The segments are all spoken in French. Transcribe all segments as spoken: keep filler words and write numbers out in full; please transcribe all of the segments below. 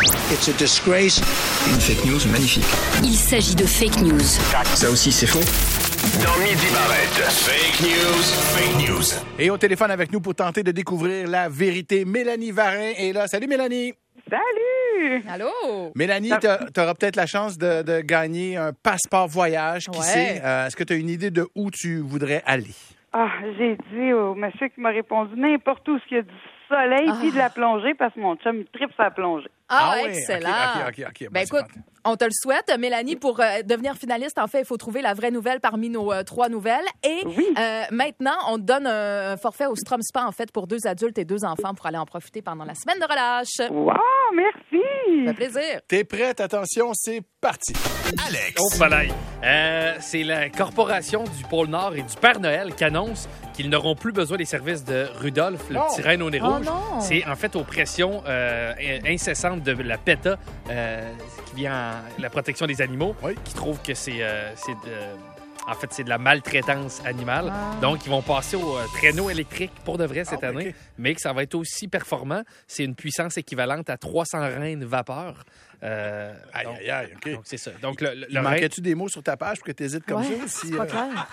It's a disgrace. Une fake news magnifique. Il s'agit de fake news. Ça aussi, c'est faux. Dans Midi Barrette, fake news, fake news. Et au téléphone avec nous pour tenter de découvrir la vérité, Mélanie Varin est là. Salut Mélanie! Salut! Allô? Mélanie, tu auras peut-être la chance de, de gagner un passeport voyage. Qui Ouais. sait? Euh, est-ce que tu as une idée de où tu voudrais aller? Ah, j'ai dit au monsieur qui m'a répondu n'importe où, qu'il y a du soleil Ah. puis de la plongée, parce que mon chum, il tripe sur la plongée. Ah, ouais? excellent. OK, OK, OK. OK. Ben Bon, écoute, c'est on te le souhaite. Mélanie, pour euh, devenir finaliste, en fait, il faut trouver la vraie nouvelle parmi nos euh, trois nouvelles. Et Oui. euh, maintenant, on te donne un, un forfait au Strom Spa, en fait, pour deux adultes et deux enfants pour aller en profiter pendant la semaine de relâche. Wow, merci! Ça fait plaisir. T'es prête? Attention, c'est parti. Alex, Oh, palais. Euh, c'est la corporation du pôle Nord et du Père Noël qui annonce qu'ils n'auront plus besoin des services de Rudolph, le Non. petit reine au nez Oh rouge. non. C'est en fait aux pressions euh, incessantes de la PETA, euh, qui vient en- la protection des animaux, Oui. qui trouve que c'est euh, c'est de... En fait, c'est de la maltraitance animale. Ah. Donc, ils vont passer au euh, traîneau électrique pour de vrai cette Ah, année, ok. mais que ça va être aussi performant. C'est une puissance équivalente à trois cents reines vapeur. Euh, Aïe, donc, aïe, aïe, OK. donc, c'est ça. Donc, le, le, Il le rein- manquait-tu des mots sur ta page pour que tu hésites comme Ouais, ça? c'est Si, pas euh, clair.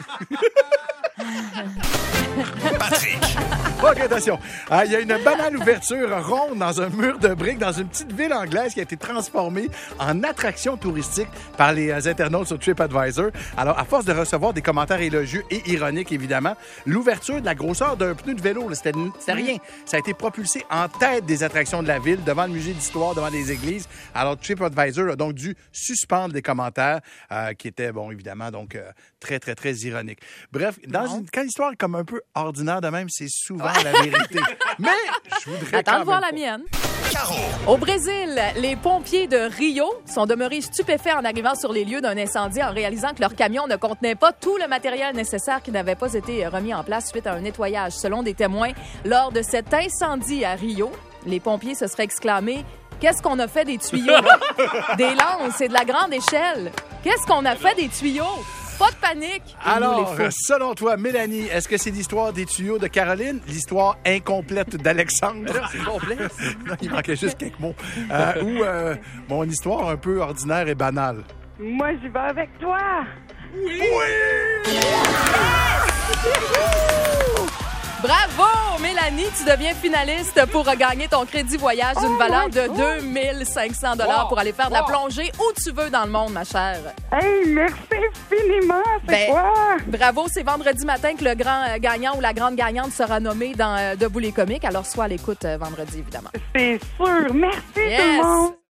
Patrick, OK, attention. Ah, il y a une banale ouverture ronde dans un mur de briques dans une petite ville anglaise qui a été transformée en attraction touristique par les euh, internautes sur TripAdvisor. Alors, à force de recevoir des commentaires élogieux et ironiques, évidemment, l'ouverture de la grosseur d'un pneu de vélo, là, c'était c'était rien. Ça a été propulsé en tête des attractions de la ville, devant le musée d'histoire, devant les églises. Alors, TripAdvisor a donc dû suspendre des commentaires euh, qui étaient, bon, évidemment, donc euh, très, très, très ironiques. Bref, dans Non. une, quand l'histoire est comme un peu ordinaire de même, c'est souvent la vérité. Mais je voudrais Attends quand de voir même la mienne. Caro, Au Brésil, les pompiers de Rio sont demeurés stupéfaits en arrivant sur les lieux d'un incendie en réalisant que leur camion ne contenait pas tout le matériel nécessaire qui n'avait pas été remis en place suite à un nettoyage. Selon des témoins, lors de cet incendie à Rio, les pompiers se seraient exclamés « Qu'est-ce qu'on a fait des tuyaux? Des lances et de la grande échelle. Qu'est-ce qu'on a fait des tuyaux? Pas de panique! » Et nous, Alors, les fous. selon toi, Mélanie, est-ce que c'est l'histoire des tuyaux de Caroline, l'histoire incomplète d'Alexandre? C'est complet. Non, il manquait juste quelques mots. Euh, ou euh, mon histoire un peu ordinaire et banale? Moi, j'y vais avec toi! Bravo, Mélanie, tu deviens finaliste pour gagner ton crédit voyage d'une Oh valeur my de God. deux mille cinq cents dollars Wow. pour aller faire de la Wow. plongée où tu veux dans le monde, ma chère. Hey, merci infiniment! C'est Ben, quoi? Bravo, c'est vendredi matin que le grand euh, gagnant ou la grande gagnante sera nommé dans euh, Debout les comiques. Alors, sois à l'écoute euh, vendredi, évidemment. C'est sûr! Merci tout Yes. le monde!